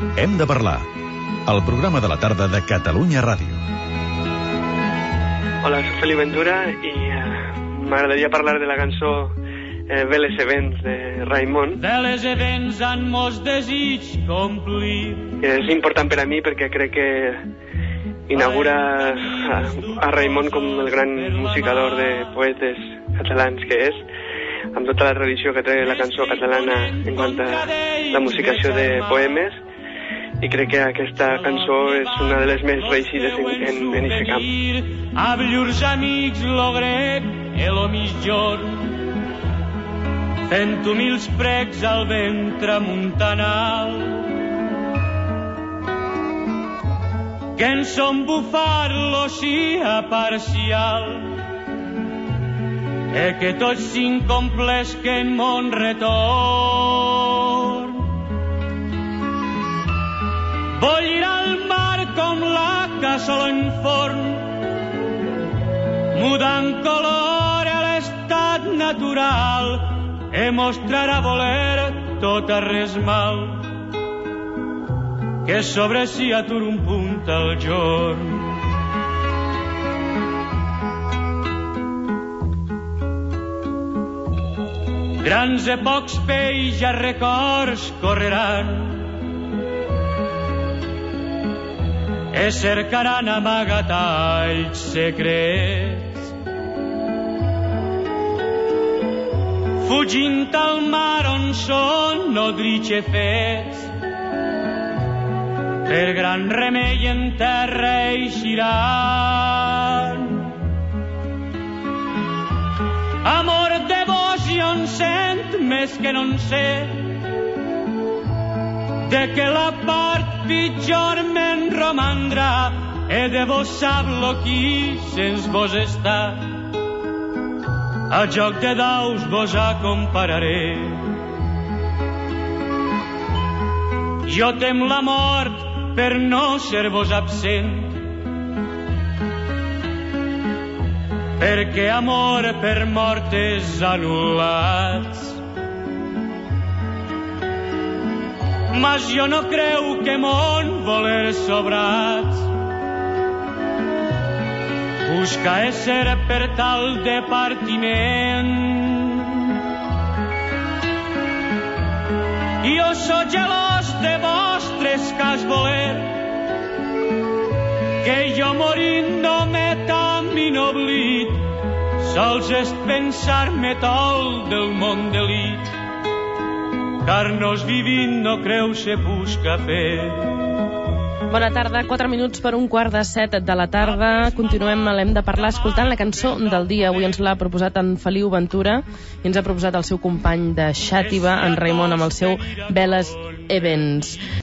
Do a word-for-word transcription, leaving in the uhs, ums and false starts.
Hem de parlar, el programa de la tarda de Catalunya Ràdio. Hola, soc Feli Ventura i uh, m'agradaria parlar de la cançó eh, Veles Events de Raimon. Veles Events han mos desig complir. És important per a mi perquè crec que inaugura a, a Raimon com el gran musicador de poetes catalans que és, amb tota la tradició que té la cançó catalana en quant a la musicació de poemes, i crec que aquesta cançó és una de les més reeixides en, en, en aquest camp. Amb llurs amics lo grec e lo mitjorn, fent humils precs al ventre montanal, que en son bufar l'oceà parcial, e que tots s'incomplesquen mon retorn. Bollirà el mar com la cassola en forn, mudant color a l'estat natural, e mostrarà voler tot a res mal, que sobre si atur un punt al jorn. Grans e pocs peix a records correran, e cercaran amagatalls secrets, fugint al mar on són nodritx e fets, per gran remei en terra eixiran. Amor, devoció en sent més que no en sé, de que la part pitjor me'n romandrà, e de vos sap-lo qui sens vos està, a joc de daus vos acompararé. Jo tem la mort per no ser-vos absent, perquè amor per mortes anul·lats. Mas jo no creu que mon voler sobrats busca ésser per tal de partiment. Jo sóc gelós de vostres cas voler, que jo morint no m'he tan minoblit, sols és pensar-me tol del món delit, car nos vivint no creu se busca fer. Bona tarda, quatre minuts per un quart de set de la tarda. Continuem a l'Hem de parlar escoltant la cançó del dia. Avui ens l'ha proposat en Feliu Ventura i ens ha proposat el seu company de Xàtiva, en Raimon, amb el seu Veles Events.